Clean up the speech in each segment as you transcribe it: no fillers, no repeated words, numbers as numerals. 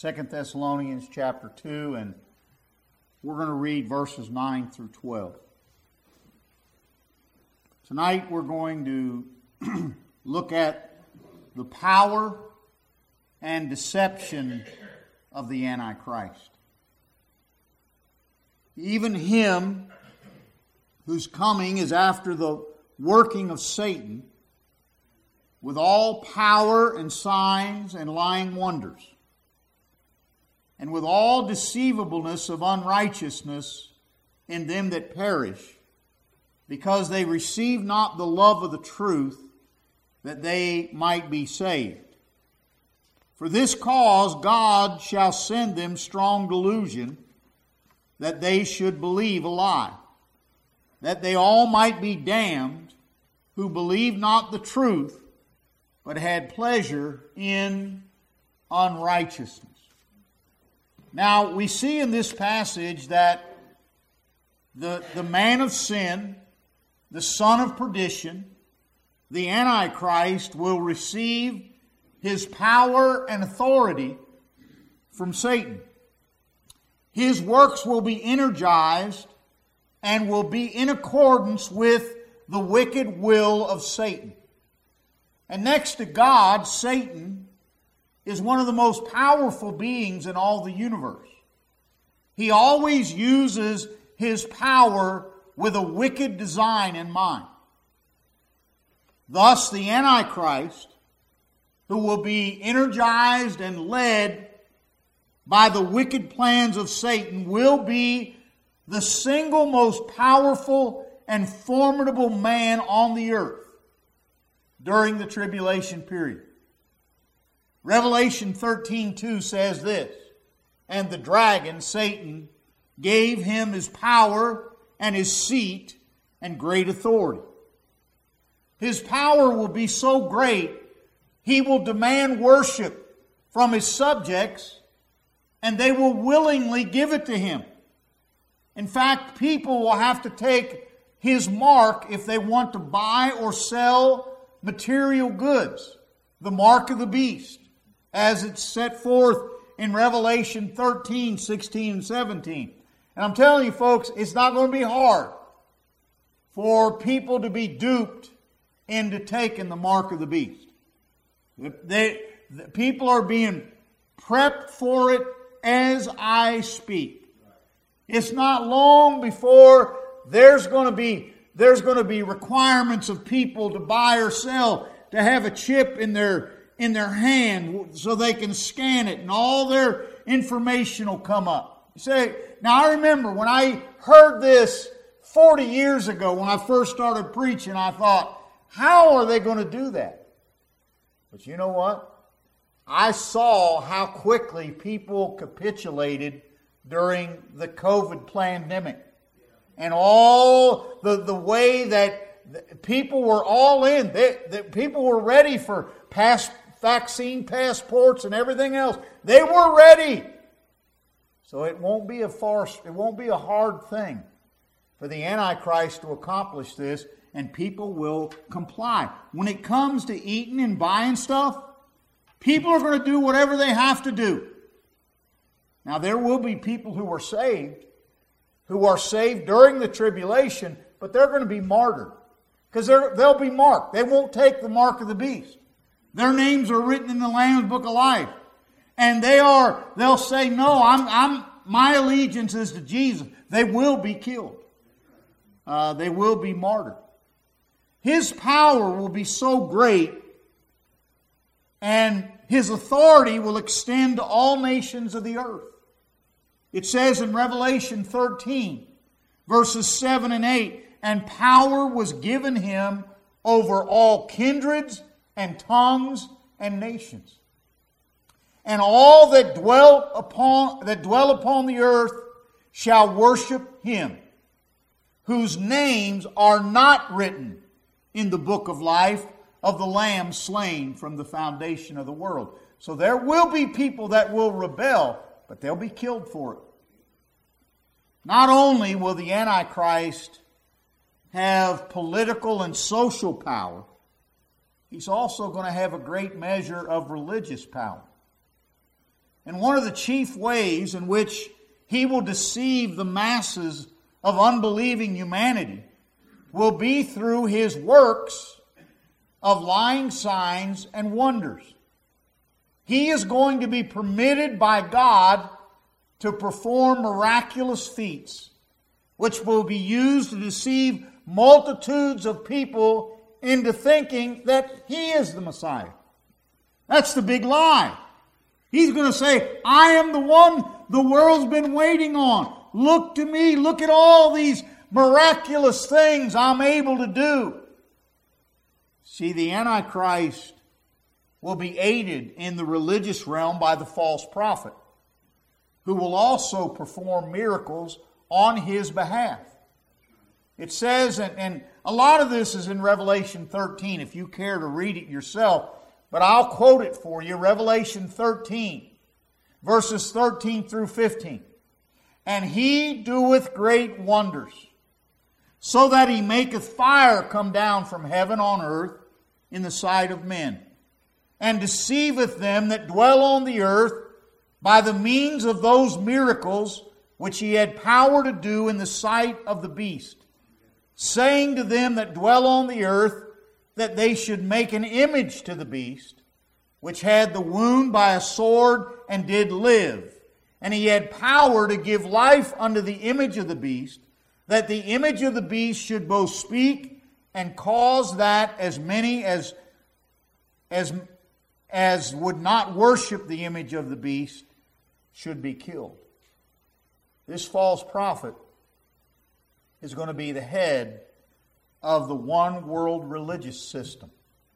2 Thessalonians chapter 2, and we're going to read verses 9 through 12. Tonight we're going to look at the power and deception of the Antichrist. Even him whose coming is after the working of Satan, with all power and signs and lying wonders, and with all deceivableness of unrighteousness in them that perish, because they receive not the love of the truth, that they might be saved. For this cause God shall send them strong delusion, that they should believe a lie, that they all might be damned, who believe not the truth, but had pleasure in unrighteousness. Now, we see in this passage that the man of sin, the son of perdition, the Antichrist, will receive his power and authority from Satan. His works will be energized and will be in accordance with the wicked will of Satan. And next to God, Satan is one of the most powerful beings in all the universe. He always uses his power with a wicked design in mind. Thus, the Antichrist, who will be energized and led by the wicked plans of Satan, will be the single most powerful and formidable man on the earth during the tribulation period. Revelation 13:2 says this, "And the dragon, Satan, gave him his power and his seat and great authority." His power will be so great, he will demand worship from his subjects, and they will willingly give it to him. In fact, people will have to take his mark if they want to buy or sell material goods, the mark of the beast, as it's set forth in Revelation 13, 16, and 17. And I'm telling you, folks, it's not going to be hard for people to be duped into taking the mark of the beast. The people are being prepped for it as I speak. It's not long before there's going to be requirements of people to buy or sell, to have a chip in their hand so they can scan it, and all their information will come up. You say, now I remember when I heard this 40 years ago when I first started preaching, I thought, how are they going to do that? But you know what? I saw how quickly people capitulated during the COVID pandemic. And all the way that people were all in. That people were ready for vaccine passports and everything else. They were ready. So it won't be a farce. It won't be a hard thing for the Antichrist to accomplish this, and people will comply. When it comes to eating and buying stuff, people are going to do whatever they have to do. Now, there will be people who are saved during the tribulation, but they're going to be martyred because they'll be marked. They won't take the mark of the beast. Their names are written in the Lamb's Book of Life, and they'll say, "No, my allegiance is to Jesus." They will be killed. They will be martyred. His power will be so great, and his authority will extend to all nations of the earth. It says in Revelation 13, verses 7 and 8, "And power was given him over all kindreds and tongues and nations. And all that dwell upon the earth shall worship him, whose names are not written in the book of life of the Lamb slain from the foundation of the world." So there will be people that will rebel, but they'll be killed for it. Not only will the Antichrist have political and social power, he's also going to have a great measure of religious power. And one of the chief ways in which he will deceive the masses of unbelieving humanity will be through his works of lying signs and wonders. He is going to be permitted by God to perform miraculous feats, which will be used to deceive multitudes of people into thinking that he is the Messiah. That's the big lie. He's going to say, I am the one the world's been waiting on. Look to me. Look at all these miraculous things I'm able to do. See, the Antichrist will be aided in the religious realm by the false prophet, who will also perform miracles on his behalf. It says, and a lot of this is in Revelation 13, if you care to read it yourself, but I'll quote it for you. Revelation 13, verses 13 through 15. And he doeth great wonders, so that he maketh fire come down from heaven on earth in the sight of men, and deceiveth them that dwell on the earth by the means of those miracles which he had power to do in the sight of the beast, saying to them that dwell on the earth that they should make an image to the beast, which had the wound by a sword and did live. And he had power to give life unto the image of the beast, that the image of the beast should both speak and cause that as many as would not worship the image of the beast should be killed. This false prophet is going to be the head of the one world religious system.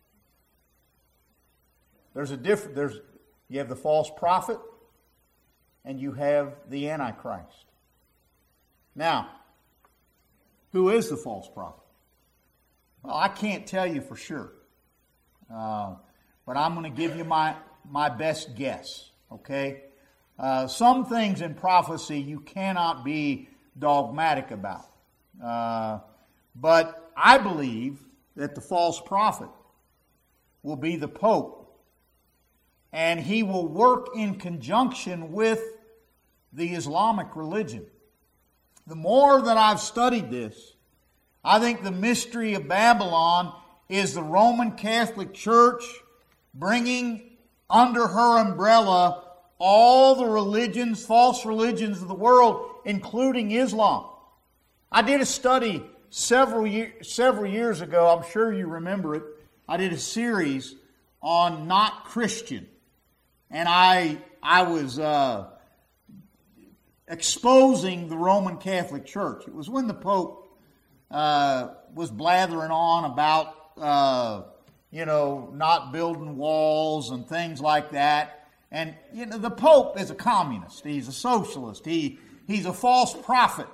You have the false prophet and you have the Antichrist. Now, who is the false prophet? Well, I can't tell you for sure. But I'm going to give you my best guess. Okay? Some things in prophecy you cannot be dogmatic about. But I believe that the false prophet will be the Pope. And he will work in conjunction with the Islamic religion. The more that I've studied this, I think the mystery of Babylon is the Roman Catholic Church bringing under her umbrella all the religions, false religions of the world, including Islam. I did a study several years ago. I'm sure you remember it. I did a series on Not Christian. And I was exposing the Roman Catholic Church. It was when the Pope was blathering on about, not building walls and things like that. And, the Pope is a communist. He's a socialist. He's a false prophet.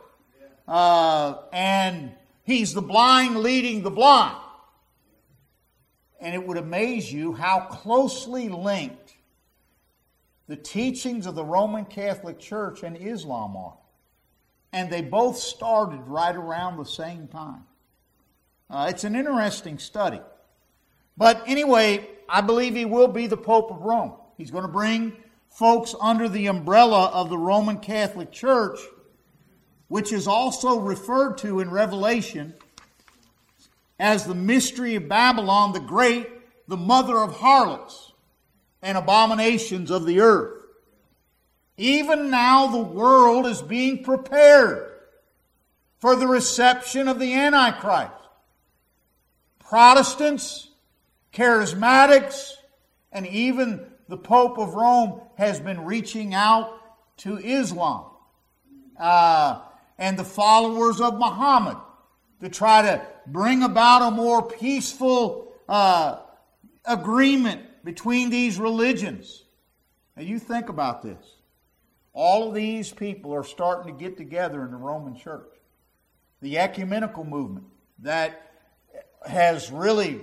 And he's the blind leading the blind. And it would amaze you how closely linked the teachings of the Roman Catholic Church and Islam are. And they both started right around the same time. It's an interesting study. But anyway, I believe he will be the Pope of Rome. He's going to bring folks under the umbrella of the Roman Catholic Church, which is also referred to in Revelation as the mystery of Babylon the Great, the mother of harlots and abominations of the earth. Even now the world is being prepared for the reception of the Antichrist. Protestants, charismatics, and even the Pope of Rome has been reaching out to Islam and the followers of Muhammad to try to bring about a more peaceful agreement between these religions. Now you think about this. All of these people are starting to get together in the Roman Church. The ecumenical movement that has really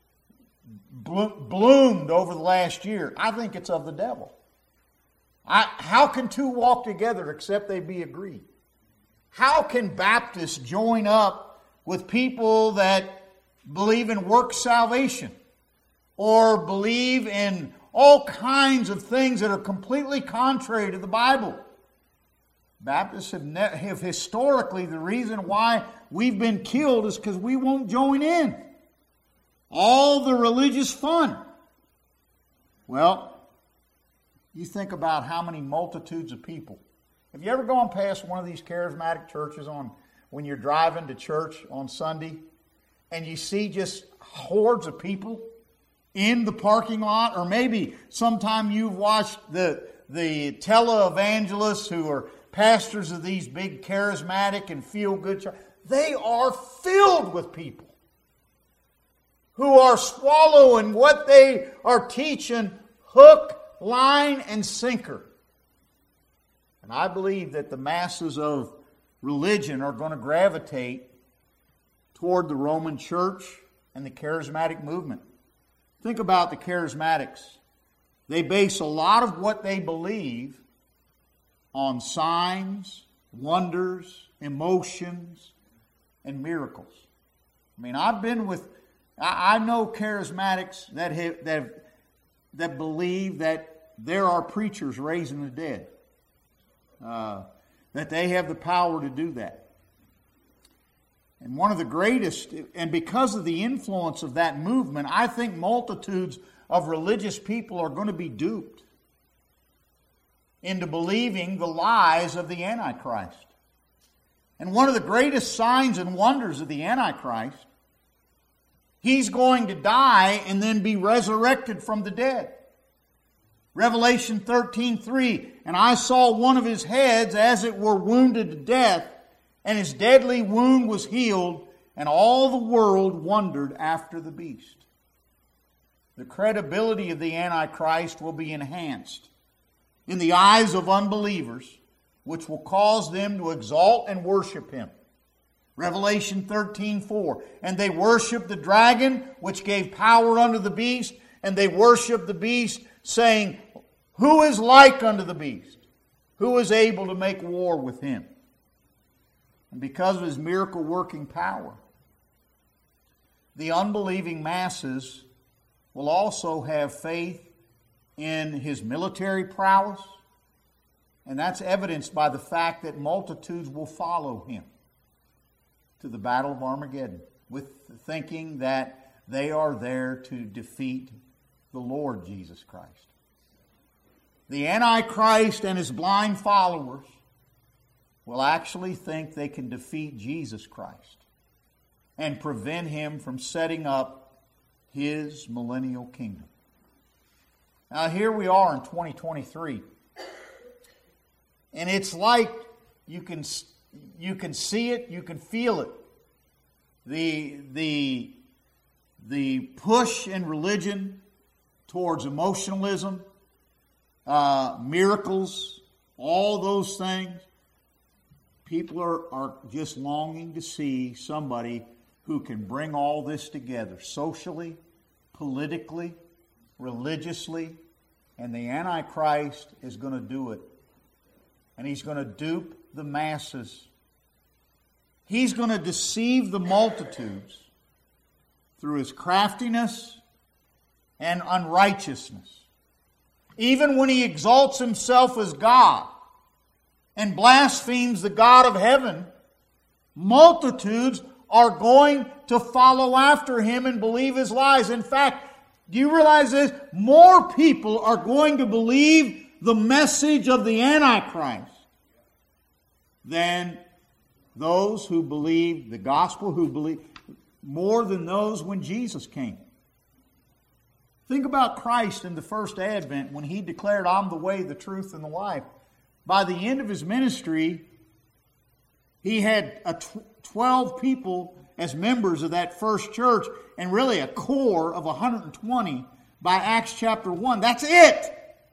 bloomed over the last year, I think it's of the devil. How can two walk together except they be agreed? How can Baptists join up with people that believe in works salvation or believe in all kinds of things that are completely contrary to the Bible. Baptists have historically, the reason why we've been killed is because we won't join in. All the religious fun. Well, you think about how many multitudes of people. Have you ever gone past one of these charismatic churches when you're driving to church on Sunday and you see just hordes of people in the parking lot? Or maybe sometime you've watched the televangelists who are pastors of these big charismatic and feel-good churches. They are filled with people who are swallowing what they are teaching hook, line, and sinker. And I believe that the masses of religion are going to gravitate toward the Roman Church and the charismatic movement. Think about the charismatics. They base a lot of what they believe on signs, wonders, emotions, and miracles. I mean, I know charismatics that believe that there are preachers raising the dead. That they have the power to do that. And one of the greatest, and because of the influence of that movement, I think multitudes of religious people are going to be duped into believing the lies of the Antichrist. And one of the greatest signs and wonders of the Antichrist, he's going to die and then be resurrected from the dead. Revelation 13:3, and I saw one of his heads as it were wounded to death, and his deadly wound was healed, and all the world wondered after the beast. The credibility of the Antichrist will be enhanced in the eyes of unbelievers, which will cause them to exalt and worship him. Revelation 13:4, and they worshiped the dragon, which gave power unto the beast, and they worshiped the beast, saying, who is like unto the beast? Who is able to make war with him? And because of his miracle-working power, the unbelieving masses will also have faith in his military prowess, and that's evidenced by the fact that multitudes will follow him to the Battle of Armageddon, with thinking that they are there to defeat the Lord Jesus Christ. The Antichrist and his blind followers will actually think they can defeat Jesus Christ and prevent him from setting up his millennial kingdom. Now here we are in 2023, and it's like you can see it, you can feel it. The push in religion towards emotionalism, miracles, all those things. People are just longing to see somebody who can bring all this together socially, politically, religiously, and the Antichrist is going to do it. And he's going to dupe the masses. He's going to deceive the multitudes through his craftiness and unrighteousness. Even when he exalts himself as God and blasphemes the God of heaven, multitudes are going to follow after him and believe his lies. In fact, do you realize this? More people are going to believe the message of the Antichrist than those who believe the gospel, who believe more than those when Jesus came. Think about Christ in the first advent when he declared, I'm the way, the truth, and the life. By the end of his ministry, he had 12 people as members of that first church, and really a core of 120 by Acts chapter 1. That's it!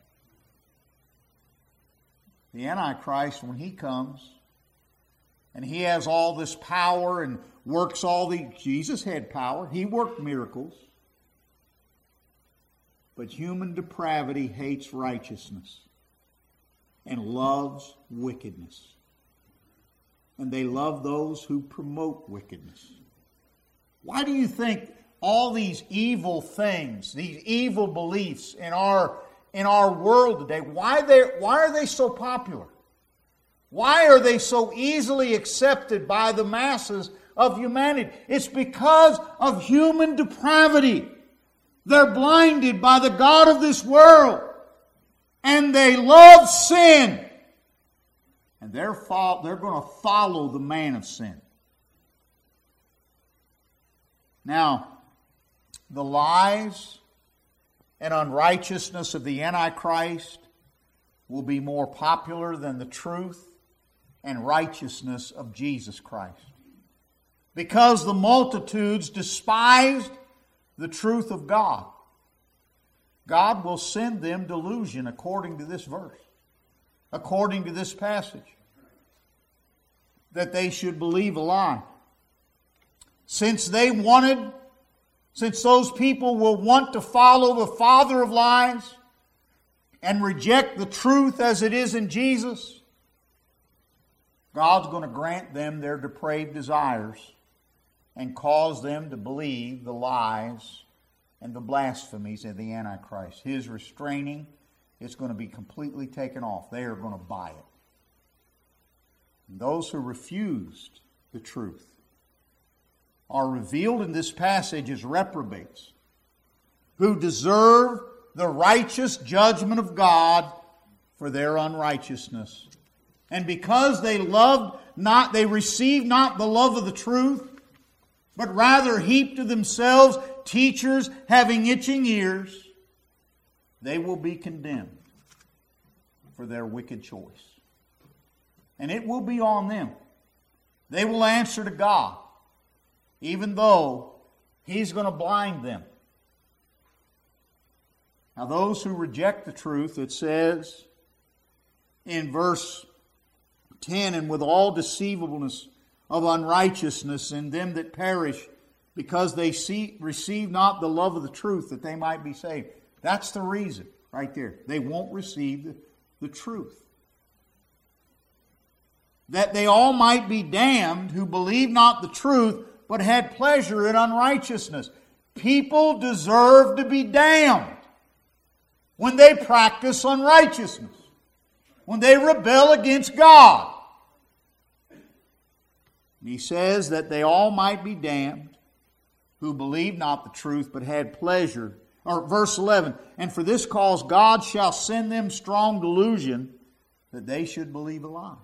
The Antichrist, when he comes, and he has all this power and works Jesus had power. He worked miracles. But human depravity hates righteousness and loves wickedness. And they love those who promote wickedness. Why do you think all these evil things, these evil beliefs in our world today, why are they so popular? Why are they so easily accepted by the masses of humanity? It's because of human depravity. They're blinded by the god of this world. And they love sin. And they're going to follow the man of sin. Now, the lies and unrighteousness of the Antichrist will be more popular than the truth and righteousness of Jesus Christ. Because the multitudes despised the truth of God, God will send them delusion according to this verse, according to this passage, that they should believe a lie. Since those people will want to follow the father of lies and reject the truth as it is in Jesus, God's going to grant them their depraved desires and cause them to believe the lies and the blasphemies of the Antichrist. His restraining is going to be completely taken off. They are going to buy it. And those who refused the truth are revealed in this passage as reprobates, who deserve the righteous judgment of God for their unrighteousness. And because they received not the love of the truth, but rather heaped to themselves teachers having itching ears, they will be condemned for their wicked choice. And it will be on them. They will answer to God, even though He's going to blind them. Now those who reject the truth, it says in verse 10, and with all deceivableness of unrighteousness in them that perish, because they receive not the love of the truth, that they might be saved. That's the reason right there. They won't receive the truth. That they all might be damned who believe not the truth, but had pleasure in unrighteousness. People deserve to be damned when they practice unrighteousness, when they rebel against God. And he says that they all might be damned who believe not the truth, but had pleasure. Or verse 11, and for this cause God shall send them strong delusion, that they should believe a lie.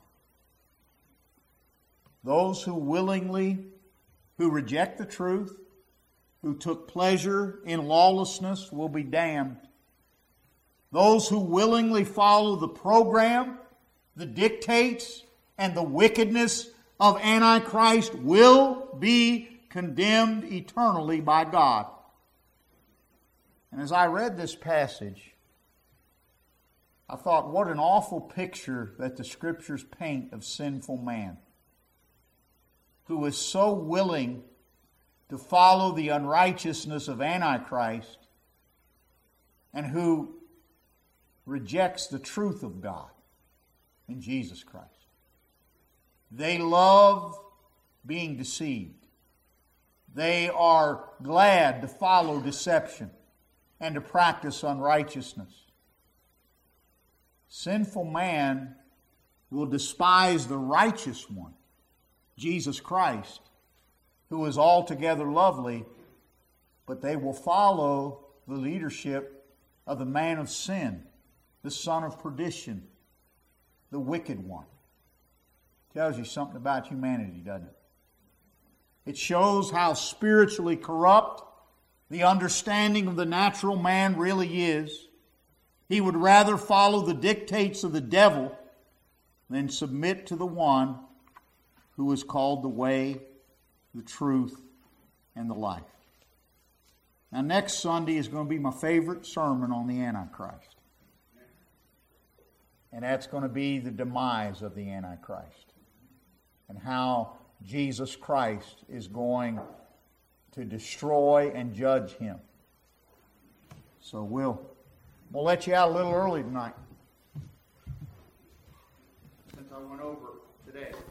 Those who reject the truth, who took pleasure in lawlessness, will be damned. Those who willingly follow the program, the dictates, and the wickedness of Antichrist will be condemned eternally by God. And as I read this passage, I thought, what an awful picture that the Scriptures paint of sinful man, who is so willing to follow the unrighteousness of Antichrist and who rejects the truth of God in Jesus Christ. They love being deceived. They are glad to follow deception and to practice unrighteousness. Sinful man will despise the righteous one, Jesus Christ, who is altogether lovely, but they will follow the leadership of the man of sin, the son of perdition, the wicked one. Tells you something about humanity, doesn't it? It shows how spiritually corrupt the understanding of the natural man really is. He would rather follow the dictates of the devil than submit to the one who is called the way, the truth, and the life. Now, next Sunday is going to be my favorite sermon on the Antichrist. And that's going to be the demise of the Antichrist, and how Jesus Christ is going to destroy and judge him. So we'll let you out a little early tonight, since I went over today.